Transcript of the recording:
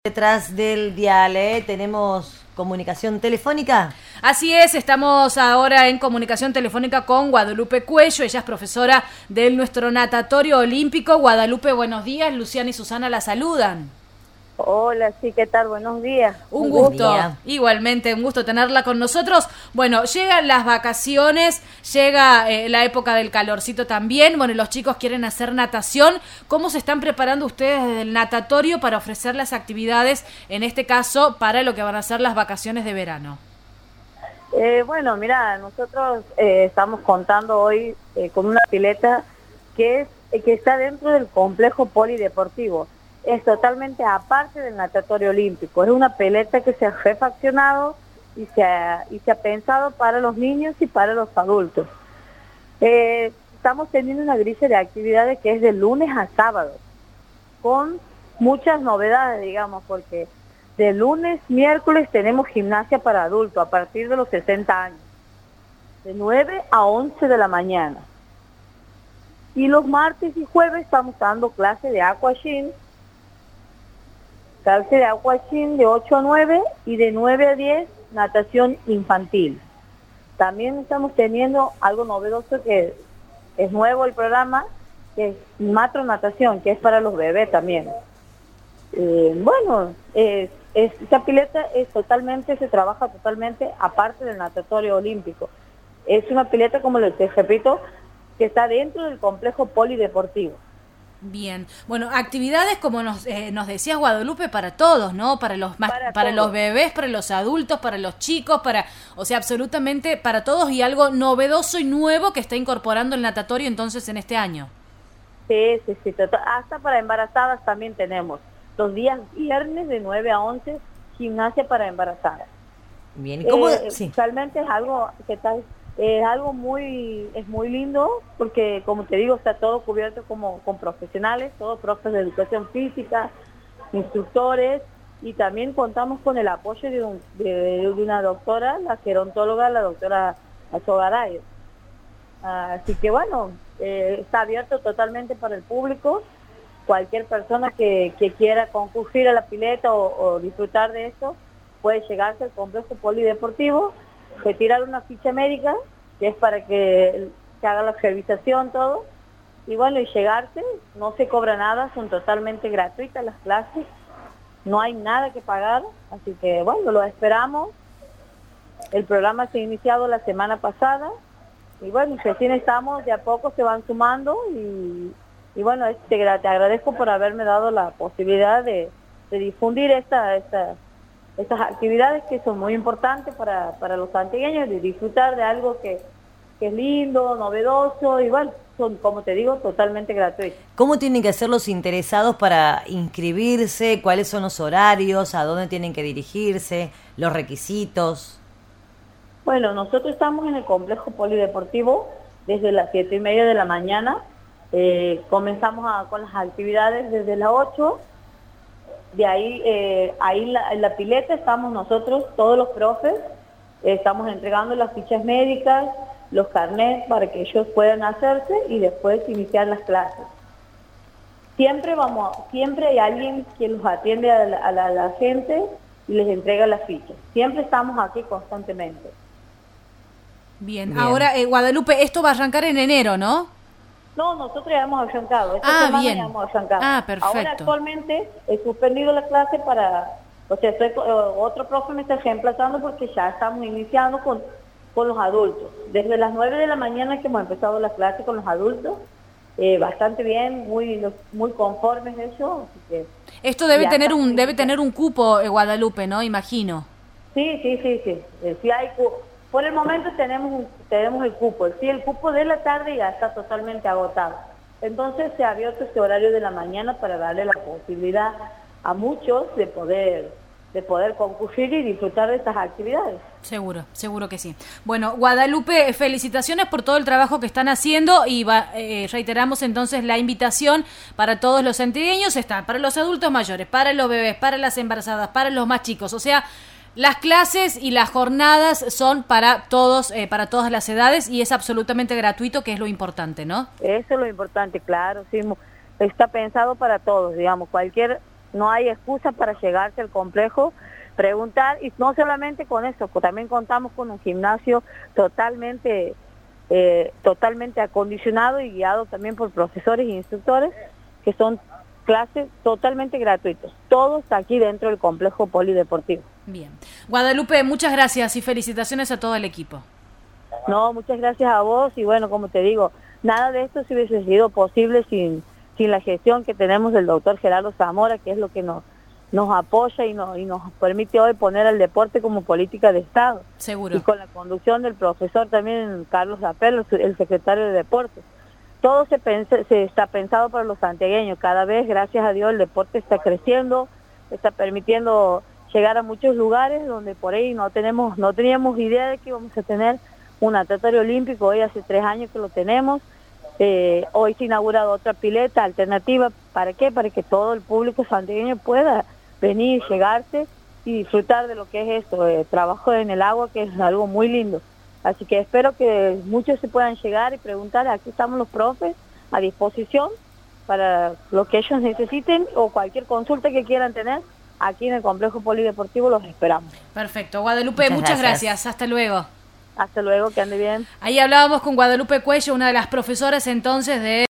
Detrás del dial, tenemos comunicación telefónica. Así es, estamos ahora en comunicación telefónica con Guadalupe Cuello. Ella es profesora de nuestro natatorio olímpico. Guadalupe, buenos días. Luciana y Susana la saludan. Hola, sí, ¿qué tal? Buenos días. Un gusto, igualmente, un gusto tenerla con nosotros. Bueno, llegan las vacaciones, llega la época del calorcito también. Bueno, los chicos quieren hacer natación. ¿Cómo se están preparando ustedes desde el natatorio para ofrecer las actividades, en este caso, para lo que van a ser las vacaciones de verano? Bueno, mira, nosotros estamos contando hoy con una pileta que está dentro del complejo polideportivo. Es totalmente aparte del natatorio olímpico. Es una pileta que se ha refaccionado y se ha pensado para los niños y para los adultos. Estamos teniendo una grilla de actividades que es de lunes a sábado, con muchas novedades, digamos, porque de lunes, miércoles tenemos gimnasia para adultos a partir de los 60 años, de 9 a 11 de la mañana. Y los martes y jueves estamos dando clase de aquagym, de 8 a 9 y de 9 a 10 natación infantil. También estamos teniendo algo novedoso que es nuevo el programa, que es matronatación, que es para los bebés también. Esta pileta se trabaja totalmente aparte del natatorio olímpico. Es una pileta, como les repito, que está dentro del complejo polideportivo. Bien, bueno, actividades como nos decías, Guadalupe, para todos, ¿no? Para los bebés, para los adultos, para los chicos, o sea, absolutamente para todos, y algo novedoso y nuevo que está incorporando el natatorio entonces en este año. Sí, hasta para embarazadas también tenemos. Los días viernes de 9 a 11, gimnasia para embarazadas. Bien, ¿y cómo? Sí. Realmente es algo que tal. Es algo muy lindo, porque como te digo, está todo cubierto con profesionales, todos profes de educación física, instructores, y también contamos con el apoyo de una doctora, la gerontóloga, la doctora Achogaray. Así que bueno, está abierto totalmente para el público. Cualquier persona que quiera concurrir a la pileta o disfrutar de esto puede llegarse al complejo polideportivo, retirar una ficha médica, que es para que se haga la revisación, todo, y bueno, y llegarse. No se cobra nada, son totalmente gratuitas las clases, no hay nada que pagar, así que bueno, lo esperamos. El programa se ha iniciado la semana pasada, y bueno, recién estamos, de a poco se van sumando, y bueno, te agradezco por haberme dado la posibilidad de difundir estas actividades que son muy importantes para los santiagueños, de disfrutar de algo que es lindo, novedoso, y bueno, son, como te digo, totalmente gratuitos. ¿Cómo tienen que hacer los interesados para inscribirse? ¿Cuáles son los horarios? ¿A dónde tienen que dirigirse? ¿Los requisitos? Bueno, nosotros estamos en el complejo polideportivo desde las 7:30 de la mañana. Comenzamos con las actividades desde las 8. De ahí, en la pileta estamos nosotros, todos los profes, estamos entregando las fichas médicas, los carnets para que ellos puedan hacerse y después iniciar las clases. Siempre hay alguien que los atiende a la gente y les entrega las fichas. Siempre estamos aquí constantemente. Bien. Ahora, Guadalupe, esto va a arrancar en enero, ¿no? No, nosotros ya hemos arrancado. Esta semana bien. ya hemos arrancado. Perfecto. Ahora actualmente he suspendido la clase otro profe me está reemplazando porque ya estamos iniciando con los adultos. Desde las 9 de la mañana que hemos empezado la clase con los adultos, bastante bien, muy conformes ellos. Así que esto debe tener un cupo, Guadalupe, ¿no? Imagino. Sí. Sí hay cupo. Por el momento tenemos el cupo. Sí, el cupo de la tarde ya está totalmente agotado. Entonces se ha abierto este horario de la mañana para darle la posibilidad a muchos de poder concurrir y disfrutar de estas actividades. Seguro que sí. Bueno, Guadalupe, felicitaciones por todo el trabajo que están haciendo, y reiteramos entonces la invitación para todos los santiagueños. Está para los adultos mayores, para los bebés, para las embarazadas, para los más chicos, o sea, las clases y las jornadas son para todos, para todas las edades, y es absolutamente gratuito, que es lo importante, ¿no? Eso es lo importante, claro, sí. Está pensado para todos, digamos, cualquier no hay excusa para llegarse al complejo, preguntar, y no solamente con eso, también contamos con un gimnasio totalmente acondicionado y guiado también por profesores e instructores, que son clases totalmente gratuitos, todos aquí dentro del complejo polideportivo. Bien. Guadalupe, muchas gracias y felicitaciones a todo el equipo. No, muchas gracias a vos, y bueno, como te digo, nada de esto se hubiese sido posible sin la gestión que tenemos del doctor Gerardo Zamora, que es lo que nos apoya y nos permite hoy poner al deporte como política de Estado. Seguro. Y con la conducción del profesor también Carlos Apelo, el secretario de Deportes. Todo se está pensado para los santiagueños. Cada vez, gracias a Dios, el deporte está creciendo, está permitiendo llegar a muchos lugares donde por ahí no teníamos idea de que íbamos a tener un atleta olímpico. Hoy hace 3 años que lo tenemos. Hoy se ha inaugurado otra pileta alternativa. ¿Para qué? Para que todo el público santiagueño pueda venir, llegarse y disfrutar de lo que es esto, trabajo en el agua, que es algo muy lindo. Así que espero que muchos se puedan llegar y preguntar. Aquí estamos los profes a disposición para lo que ellos necesiten o cualquier consulta que quieran tener. Aquí en el complejo polideportivo los esperamos. Perfecto. Guadalupe, muchas gracias. Hasta luego. Hasta luego, que ande bien. Ahí hablábamos con Guadalupe Cuello, una de las profesoras entonces de